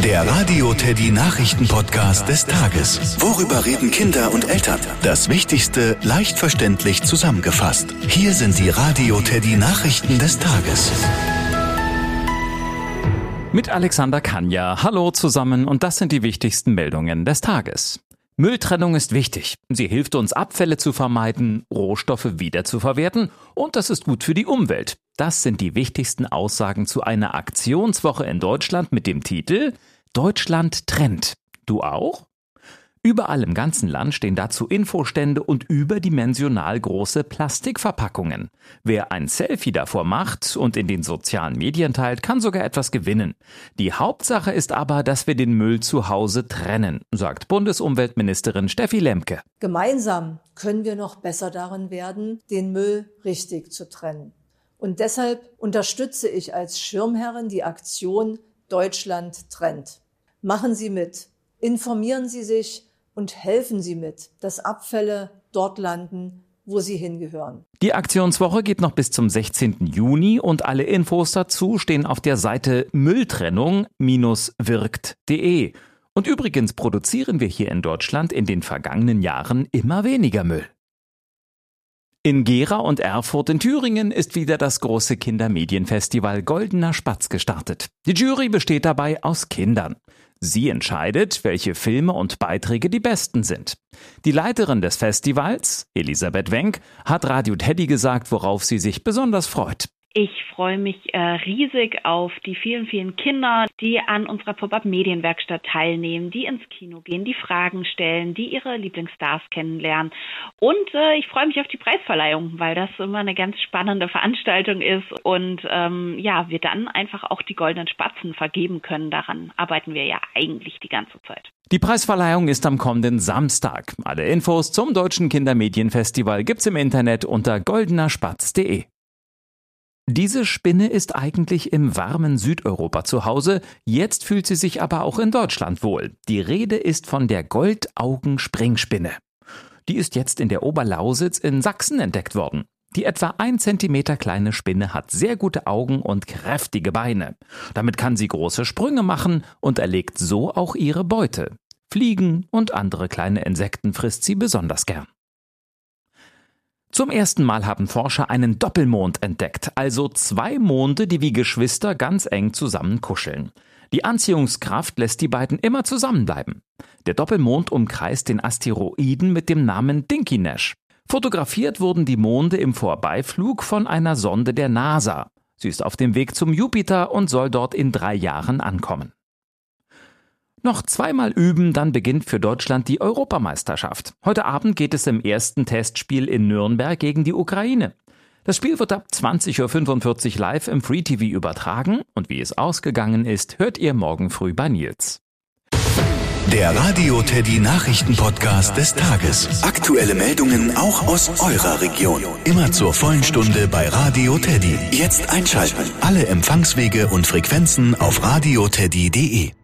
Der Radio Teddy Nachrichten-Podcast des Tages. Worüber reden Kinder und Eltern? Das Wichtigste leicht verständlich zusammengefasst. Hier sind die Radio Teddy Nachrichten des Tages. Mit Alexander Kanja. Hallo zusammen und das sind die wichtigsten Meldungen des Tages. Mülltrennung ist wichtig. Sie hilft uns, Abfälle zu vermeiden, Rohstoffe wiederzuverwerten und das ist gut für die Umwelt. Das sind die wichtigsten Aussagen zu einer Aktionswoche in Deutschland mit dem Titel Deutschland trennt. Du auch? Überall im ganzen Land stehen dazu Infostände und überdimensional große Plastikverpackungen. Wer ein Selfie davor macht und in den sozialen Medien teilt, kann sogar etwas gewinnen. Die Hauptsache ist aber, dass wir den Müll zu Hause trennen, sagt Bundesumweltministerin Steffi Lemke. Gemeinsam können wir noch besser darin werden, den Müll richtig zu trennen. Und deshalb unterstütze ich als Schirmherrin die Aktion Deutschland trennt. Machen Sie mit, informieren Sie sich und helfen Sie mit, dass Abfälle dort landen, wo sie hingehören. Die Aktionswoche geht noch bis zum 16. Juni und alle Infos dazu stehen auf der Seite mülltrennung-wirkt.de. Und übrigens produzieren wir hier in Deutschland in den vergangenen Jahren immer weniger Müll. In Gera und Erfurt in Thüringen ist wieder das große Kindermedienfestival Goldener Spatz gestartet. Die Jury besteht dabei aus Kindern. Sie entscheidet, welche Filme und Beiträge die besten sind. Die Leiterin des Festivals, Elisabeth Wenck, hat Radio Teddy gesagt, worauf sie sich besonders freut. Ich freue mich riesig auf die vielen, vielen Kinder, die an unserer Pop-Up-Medienwerkstatt teilnehmen, die ins Kino gehen, die Fragen stellen, die ihre Lieblingsstars kennenlernen. Und ich freue mich auf die Preisverleihung, weil das immer eine ganz spannende Veranstaltung ist und wir dann einfach auch die goldenen Spatzen vergeben können. Daran arbeiten wir ja eigentlich die ganze Zeit. Die Preisverleihung ist am kommenden Samstag. Alle Infos zum Deutschen Kindermedienfestival gibt's im Internet unter goldenerspatz.de. Diese Spinne ist eigentlich im warmen Südeuropa zu Hause, jetzt fühlt sie sich aber auch in Deutschland wohl. Die Rede ist von der Goldaugen-Springspinne. Die ist jetzt in der Oberlausitz in Sachsen entdeckt worden. Die etwa 1 Zentimeter kleine Spinne hat sehr gute Augen und kräftige Beine. Damit kann sie große Sprünge machen und erlegt so auch ihre Beute. Fliegen und andere kleine Insekten frisst sie besonders gern. Zum ersten Mal haben Forscher einen Doppelmond entdeckt, also 2 Monde, die wie Geschwister ganz eng zusammen kuscheln. Die Anziehungskraft lässt die beiden immer zusammenbleiben. Der Doppelmond umkreist den Asteroiden mit dem Namen Dinky Nash. Fotografiert wurden die Monde im Vorbeiflug von einer Sonde der NASA. Sie ist auf dem Weg zum Jupiter und soll dort in 3 Jahren ankommen. Noch 2-mal üben, dann beginnt für Deutschland die Europameisterschaft. Heute Abend geht es im ersten Testspiel in Nürnberg gegen die Ukraine. Das Spiel wird ab 20.45 Uhr live im Free TV übertragen und wie es ausgegangen ist, hört ihr morgen früh bei Nils. Der Radio Teddy Nachrichten-Podcast des Tages. Aktuelle Meldungen auch aus eurer Region. Immer zur vollen Stunde bei Radio Teddy. Jetzt einschalten. Alle Empfangswege und Frequenzen auf radioteddy.de.